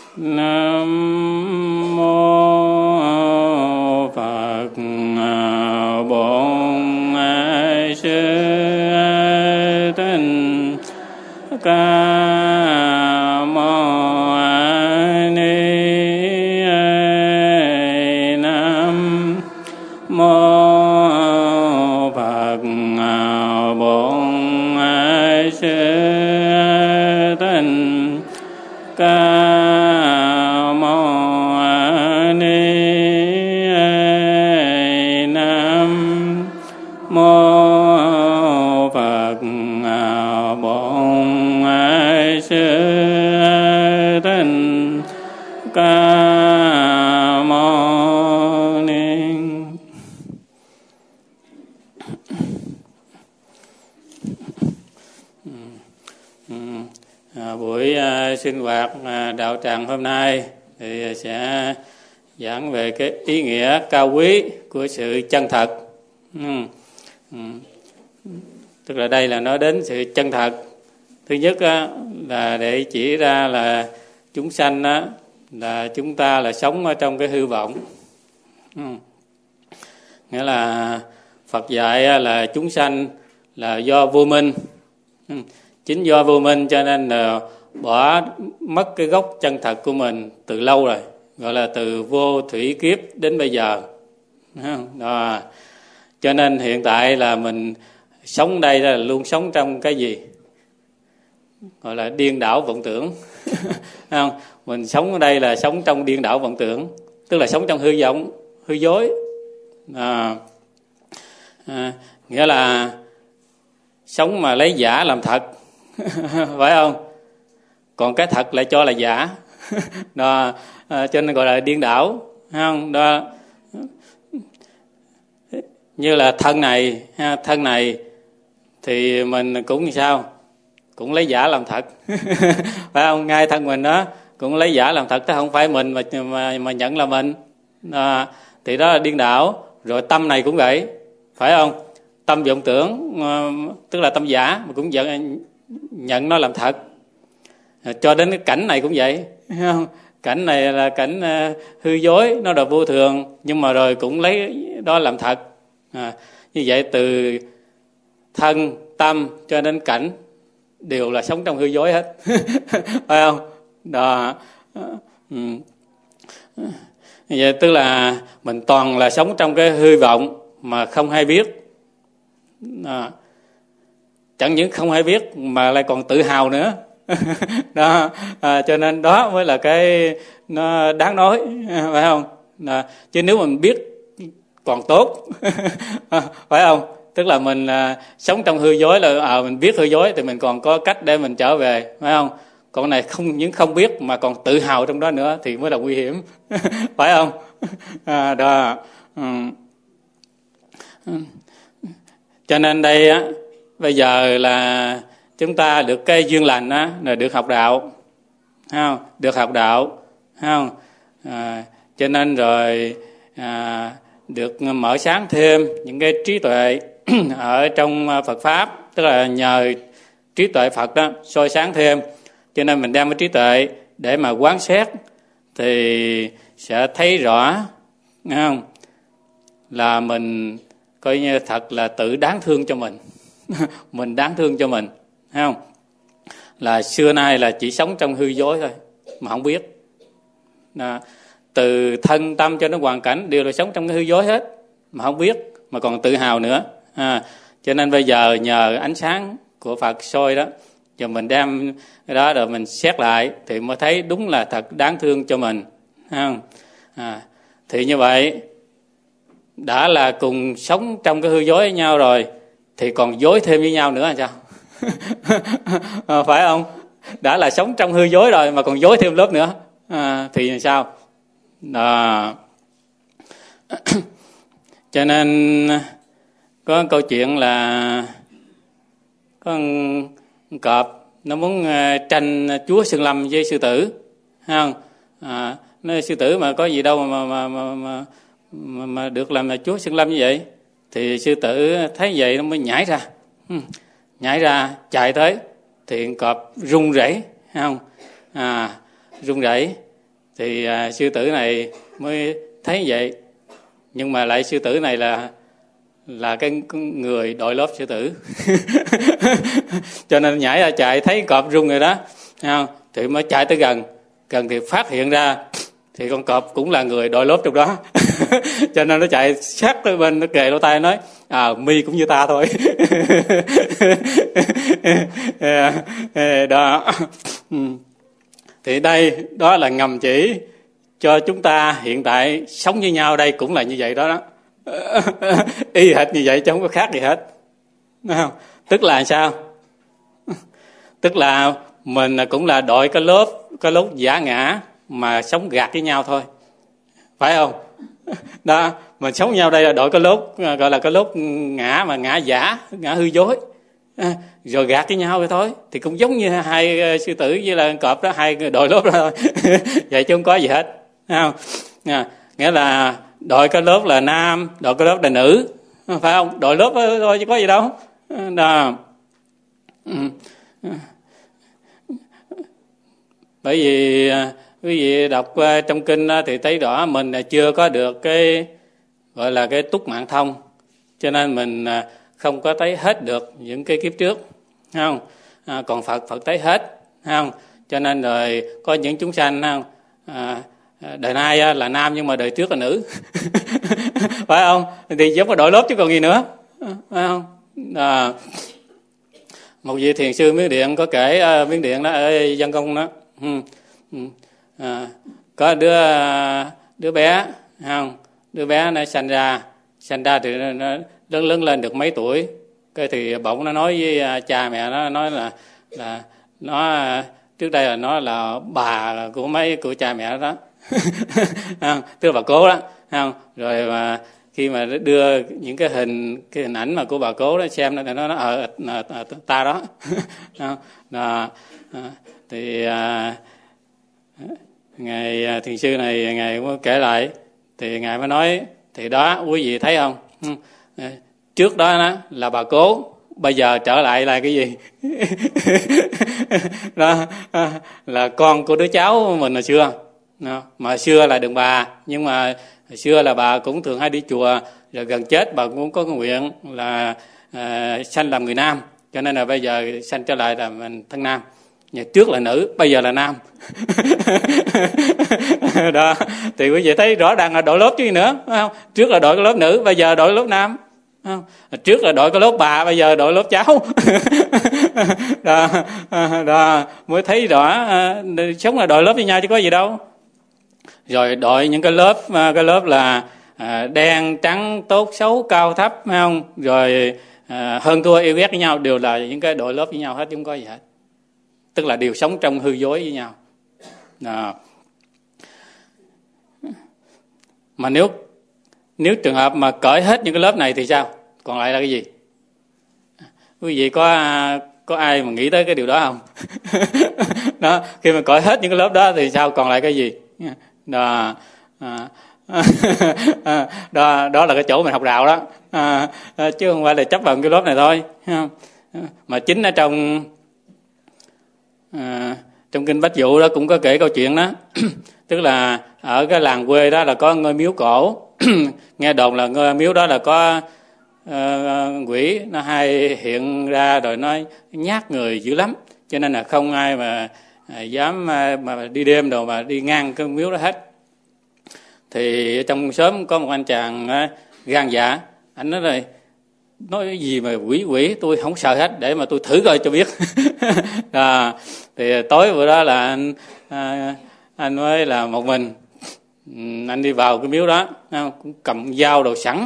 Nam mô Phật Bổn Sư Thích Ca Mâu Ni. Nam mô Phật Bổn Sư Thích Ca buổi sinh hoạt đạo tràng hôm nay thì sẽ giảng về cái ý nghĩa cao quý của sự chân thật. Tức là đây là nói đến sự chân thật. Thứ nhất là để chỉ ra là chúng sanh là chúng ta là sống ở trong cái hư vọng. Nghĩa là Phật dạy là chúng sanh là do vô minh. Chính do vô minh cho nên là bỏ mất cái gốc chân thật của mình từ lâu rồi, gọi là từ vô thủy kiếp đến bây giờ. Đó. Cho nên hiện tại là mình sống đây là luôn sống trong cái gì? Gọi là điên đảo vọng tưởng. Không? Mình sống ở đây là sống trong điên đảo vọng tưởng, tức là sống trong hư vọng, hư dối. Nghĩa là sống mà lấy giả làm thật. Phải không? Còn cái thật lại cho là giả. Đó. Cho nên gọi là điên đảo. Không? Đó. Như là thân này thì mình cũng sao? Cũng lấy giả làm thật. Phải không? Ngay thân mình đó cũng lấy giả làm thật, chứ không phải mình mà nhận là mình. Thì đó là điên đảo. Rồi tâm này cũng vậy, phải không? Tâm vọng tưởng, tức là tâm giả, mà cũng nhận nó làm thật. Cho đến cái cảnh này cũng vậy, phải không? Cảnh này là cảnh hư dối, nó là vô thường, nhưng mà rồi cũng lấy đó làm thật. Như vậy từ thân, tâm cho đến cảnh đều là sống trong hư dối hết. Phải không? Đó. Vậy tức là mình toàn là sống trong cái hư vọng mà không hay biết. Chẳng những không hay biết mà lại còn tự hào nữa. Đó. Cho nên đó mới là cái nó đáng nói, phải không? Chứ nếu mình biết còn tốt. Phải không? Tức là mình sống trong hư dối là mình biết hư dối thì mình còn có cách để mình trở về, phải không? Còn này không những không biết mà còn tự hào trong đó nữa thì mới là nguy hiểm. Phải không? Đó. Cho nên đây bây giờ là chúng ta được cái duyên lành là được học đạo, không? Được học đạo, không? Cho nên rồi được mở sáng thêm những cái trí tuệ ở trong Phật pháp, tức là nhờ trí tuệ Phật đó soi sáng thêm, cho nên mình đem cái trí tuệ để mà quán xét thì sẽ thấy rõ, không? Là mình coi như thật là tự đáng thương cho mình. Mình đáng thương cho mình, thấy không? Là xưa nay là chỉ sống trong hư dối thôi mà không biết. Từ thân tâm cho đến hoàn cảnh đều là sống trong cái hư dối hết mà không biết, mà còn tự hào nữa. Cho nên bây giờ nhờ ánh sáng của Phật soi đó, rồi mình đem cái đó rồi mình xét lại thì mới thấy đúng là thật đáng thương cho mình, không? Thì như vậy đã là cùng sống trong cái hư dối với nhau rồi thì còn dối thêm với nhau nữa là sao? Phải không? Đã là sống trong hư dối rồi mà còn dối thêm lớp nữa thì sao? Cho nên có câu chuyện là có con cọp nó muốn tranh chúa Sơn Lâm với sư tử, không? Nói sư tử mà có gì đâu mà được làm là chúa Sơn Lâm như vậy. Thì sư tử thấy vậy nó mới nhảy ra chạy tới thì con cọp run rẩy, không? Run rẩy Thì sư tử này mới thấy vậy, nhưng mà lại sư tử này là cái người đội lốp sư tử. Cho nên nhảy ra chạy thấy cọp rung rồi đó, không? Thì mới chạy tới gần thì phát hiện ra thì con cọp cũng là người đội lốp trong đó. Cho nên nó chạy sát tới bên, nó kề lỗ tai nói mi cũng như ta thôi. Đó. Thì đây đó là ngầm chỉ cho chúng ta hiện tại sống với nhau đây cũng là như vậy đó. Y hệt như vậy chứ không có khác gì hết. Đúng không? Tức là sao? Tức là mình cũng là đội cái lớp giả ngã mà sống gạt với nhau thôi, phải không? Đó, mình sống với nhau đây là đội cái lớp gọi là cái lớp ngã, mà ngã giả, ngã hư dối, rồi gạt với nhau vậy thôi. Thì cũng giống như hai sư tử với là cọp đó, hai đội lớp đó thôi. Vậy chứ không có gì hết, không? Nghĩa là đội cái lớp là nam, đội cái lớp là nữ, phải không? Đội lớp thôi chứ có gì đâu. Đó. Bởi vì quý vị đọc trong kinh thì thấy rõ mình chưa có được cái gọi là cái túc mạng thông, cho nên mình không có thấy hết được những cái kiếp trước, không? Còn Phật thấy hết, không? Cho nên rồi có những chúng sanh, không? Đời nay là nam nhưng mà đời trước là nữ. Phải không? Thì giống có đội lớp chứ còn gì nữa, phải không? Một vị thiền sư Miến Điện có kể, Miến Điện đó ở Dân Công đó, có đứa bé, không? Đứa bé nó sanh ra thì nó lớn lên được mấy tuổi, cái thì bỗng nó nói với cha mẹ nó, nói là nó trước đây là nó là bà của cha mẹ đó. Tức là bà cố đó, không? Rồi mà khi mà đưa những cái hình ảnh mà của bà cố đó xem, nó nói ta đó. Thì ngài thiền sư này ngài cũng kể lại, thì ngài mới nói thì đó quý vị thấy không, trước đó là bà cố, bây giờ trở lại là cái gì? Đó là con của đứa cháu mình hồi xưa. Mà xưa là đừng bà, nhưng mà hồi xưa là bà cũng thường hay đi chùa, rồi gần chết bà cũng có cái nguyện là sanh làm người nam, cho nên là bây giờ sanh trở lại là mình thân nam. Nhưng trước là nữ, bây giờ là nam. Đó, thì quý vị thấy rõ ràng là đội lớp chứ gì nữa, phải không? Trước là đội cái lớp nữ, bây giờ đội cái lớp nam, không? Trước là đội cái lớp bà, bây giờ đội lớp cháu. Đó, mới thấy rõ sống là đội lớp với nhau chứ có gì đâu. Rồi đội những cái lớp là đen trắng, tốt xấu, cao thấp, phải không? Rồi hơn thua yêu ghét với nhau, đều là những cái đội lớp với nhau hết chứ không có gì hết. Tức là đều sống trong hư dối với nhau. Đó. Mà nếu trường hợp mà cởi hết những cái lớp này thì sao? Còn lại là cái gì? Quý vị có ai mà nghĩ tới cái điều đó không? Đó, khi mà cởi hết những cái lớp đó thì sao? Còn lại cái gì? Đó. Đó là cái chỗ mình học đạo đó. Chứ không phải là chấp vào cái lớp này thôi. Mà chính ở trong kinh Bách Dụ đó cũng có kể câu chuyện đó. Tức là ở cái làng quê đó là có ngôi miếu cổ. Nghe đồn là ngôi miếu đó là có quỷ nó hay hiện ra, rồi nó nhát người dữ lắm, cho nên là không ai mà dám mà đi đêm đâu mà đi ngang cái miếu đó hết. Thì trong xóm có một anh chàng gan dạ, anh nói gì mà quỷ tôi không sợ hết, để mà tôi thử coi cho biết. Thì tối bữa đó là anh mới là một mình, anh đi vào cái miếu đó, cũng cầm dao đồ sẵn.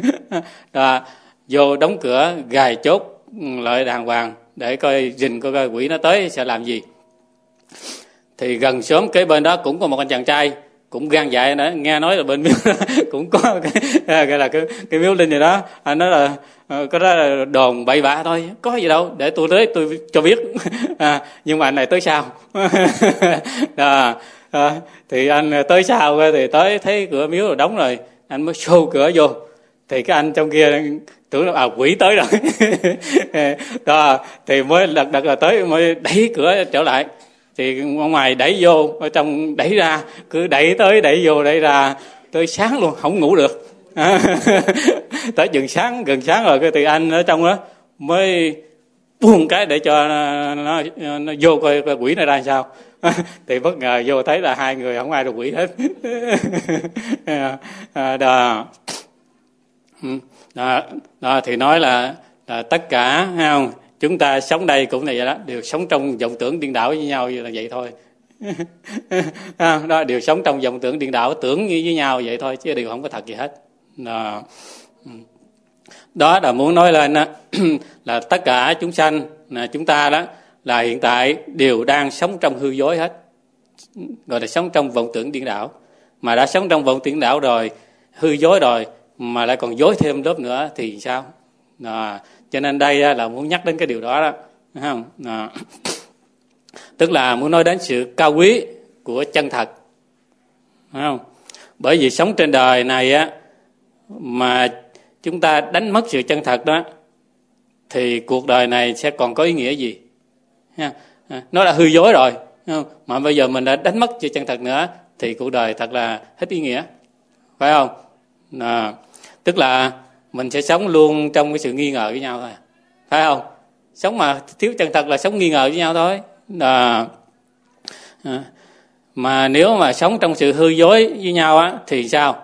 Vô đóng cửa gài chốt lại đàng hoàng để coi rình coi quỷ nó tới sẽ làm gì. Thì gần xóm kế bên đó cũng có một anh chàng trai cũng gan dạ nữa, nghe nói là bên miếu đó cũng có cái là cái miếu linh gì đó. Anh nói là cái đó là đồn bậy bạ thôi, có gì đâu, để tôi tới tôi cho biết. Nhưng mà anh này tới sau. Thì anh tới sau thì tới thấy cửa miếu rồi đóng rồi, anh mới xô cửa vô, thì cái anh trong kia tưởng là quỷ tới rồi. Đó, thì mới lật là tới, mới đẩy cửa trở lại, thì ông ngoài đẩy vô, ở trong đẩy ra, cứ đẩy tới đẩy vô đẩy ra tới sáng luôn, không ngủ được. Tới gần sáng rồi cái thì anh ở trong đó mới buông cái để cho nó vô coi quỷ nó ra sao. Thì bất ngờ vô thấy là hai người không ai được quỷ hết. Đó thì nói là tất cả, thấy không, chúng ta sống đây cũng là vậy đó, đều sống trong vọng tưởng điên đảo với nhau là vậy thôi. Đó, đều sống trong vọng tưởng điên đảo, tưởng như với nhau vậy thôi chứ đều không có thật gì hết. Đó là muốn nói lên là tất cả chúng sanh chúng ta đó là hiện tại đều đang sống trong hư dối hết, gọi là sống trong vọng tưởng điên đảo. Mà đã sống trong vọng tưởng điên đảo rồi, hư dối rồi, mà lại còn dối thêm lớp nữa thì sao? Cho nên đây là muốn nhắc đến cái điều đó, thấy không? Tức là muốn nói đến sự cao quý của chân thật, thấy không? Bởi vì sống trên đời này á mà chúng ta đánh mất sự chân thật đó thì cuộc đời này sẽ còn có ý nghĩa gì? Nó đã hư dối rồi, mà bây giờ mình đã đánh mất sự chân thật nữa thì cuộc đời thật là hết ý nghĩa, phải không? Tức là mình sẽ sống luôn trong cái sự nghi ngờ với nhau thôi, phải không? Sống mà thiếu chân thật là sống nghi ngờ với nhau thôi. Mà nếu mà sống trong sự hư dối với nhau á thì sao?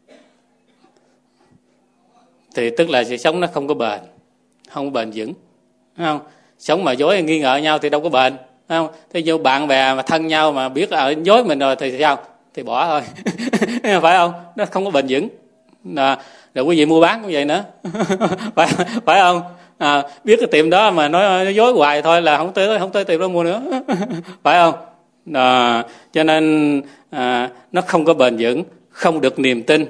Thì tức là sự sống nó không có bền, không bền vững, phải không? Sống mà dối nghi ngờ nhau thì đâu có bền, phải không? Thế như bạn bè mà thân nhau mà biết ở dối mình rồi thì sao? Thì bỏ thôi. Phải không? Nó không có bền vững. Rồi quý vị mua bán cũng vậy nữa. Phải không? Biết cái tiệm đó mà nói dối hoài thôi là không tới tiệm đó mua nữa. Phải không? Cho nên nó không có bền vững, không được niềm tin.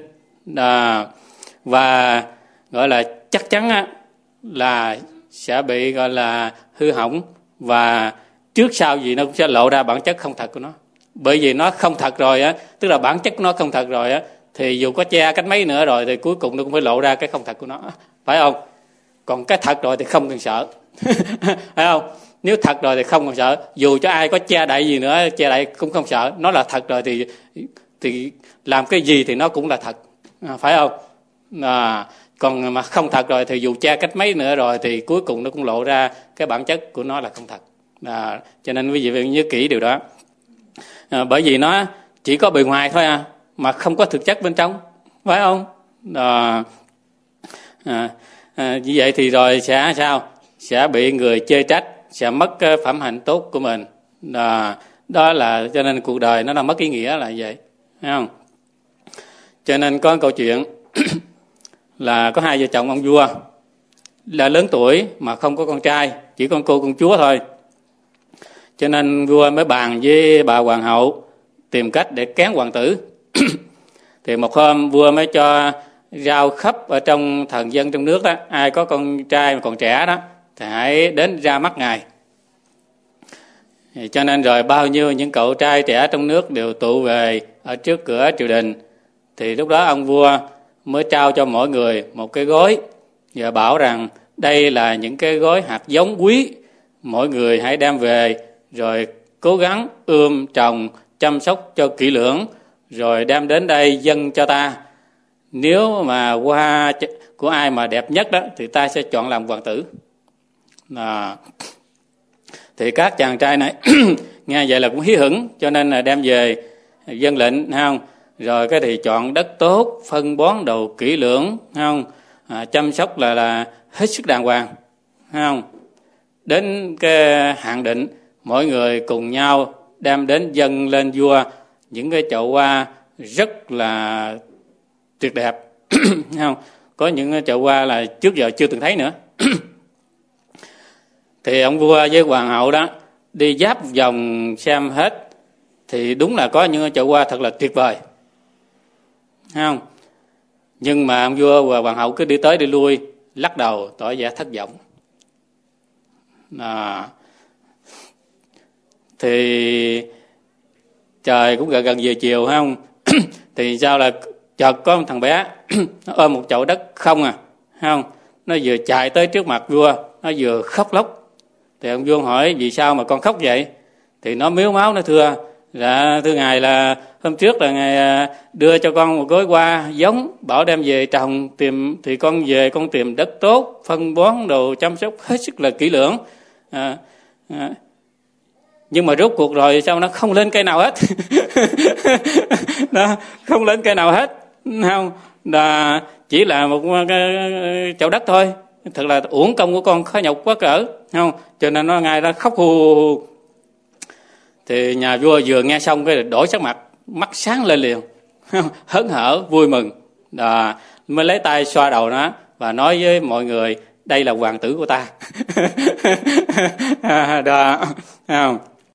Và gọi là chắc chắn á, là sẽ bị gọi là hư hỏng, và trước sau gì nó cũng sẽ lộ ra bản chất không thật của nó. Bởi vì nó không thật rồi á, tức là bản chất của nó không thật rồi á, thì dù có che cách mấy nữa rồi thì cuối cùng nó cũng phải lộ ra cái không thật của nó, phải không? Còn cái thật rồi thì không cần sợ. Phải không? Nếu thật rồi thì không cần sợ, dù cho ai có che đậy gì nữa, che đậy cũng không sợ. Nó là thật rồi thì làm cái gì thì nó cũng là thật, phải không? Còn mà không thật rồi thì dù che cách mấy nữa rồi thì cuối cùng nó cũng lộ ra cái bản chất của nó là không thật. Cho nên quý vị phải nhớ kỹ điều đó. Bởi vì nó chỉ có bề ngoài thôi mà không có thực chất bên trong, phải không? Như vậy thì rồi sẽ sao? Sẽ bị người chê trách, sẽ mất cái phẩm hạnh tốt của mình. Đó là cho nên cuộc đời nó đã mất ý nghĩa là vậy, phải không? Cho nên có câu chuyện là có hai vợ chồng ông vua là lớn tuổi mà không có con trai, chỉ con cô con chúa thôi. Cho nên vua mới bàn với bà hoàng hậu tìm cách để kén hoàng tử. Thì một hôm vua mới cho rao khắp ở trong thần dân trong nước đó, ai có con trai mà còn trẻ đó thì hãy đến ra mắt ngài. Cho nên rồi bao nhiêu những cậu trai trẻ trong nước đều tụ về ở trước cửa triều đình. Thì lúc đó ông vua mới trao cho mỗi người một cái gói và bảo rằng đây là những cái gói hạt giống quý, mỗi người hãy đem về rồi cố gắng trồng, chăm sóc cho kỹ lưỡng, rồi đem đến đây dâng cho ta. Nếu mà hoa của ai mà đẹp nhất đó thì ta sẽ chọn làm hoàng tử. Thì các chàng trai này nghe vậy là cũng hí hửng, cho nên là đem về dân lệnh, thấy không? Rồi cái thì chọn đất tốt, phân bón đồ kỹ lưỡng, thấy không? Chăm sóc là hết sức đàng hoàng, thấy không? Đến cái hạn định, mỗi người cùng nhau đem đến dâng lên vua những cái chậu hoa rất là tuyệt đẹp. Không? Có những chậu hoa là trước giờ chưa từng thấy nữa. Thì ông vua với hoàng hậu đó đi giáp vòng xem hết, thì đúng là có những chậu hoa thật là tuyệt vời, không? Nhưng mà ông vua và hoàng hậu cứ đi tới đi lui, lắc đầu tỏ vẻ thất vọng. Thì trời cũng gần về chiều, phải không? Thì sao là chợt có một thằng bé nó ôm một chậu đất không thấy không? Nó vừa chạy tới trước mặt vua, nó vừa khóc lóc. Thì ông vua hỏi vì sao mà con khóc vậy? Thì nó mếu máo nó thưa ngài là hôm trước là ngài đưa cho con một gói hoa giống, bảo đem về trồng, thì con về con tìm đất tốt, phân bón đồ chăm sóc hết sức là kỹ lưỡng. Nhưng mà rốt cuộc rồi sao nó không lên cây nào hết. Nó không lên cây nào hết, không, là chỉ là một cái chậu đất thôi. Thật là uổng công của con khó nhọc quá cỡ, không? Cho nên nó ngài ra khóc hù. Thì nhà vua vừa nghe xong cái đổi sắc mặt, mắt sáng lên liền, hớn hở vui mừng. Mới lấy tay xoa đầu nó và nói với mọi người, đây là hoàng tử của ta. Đó, không?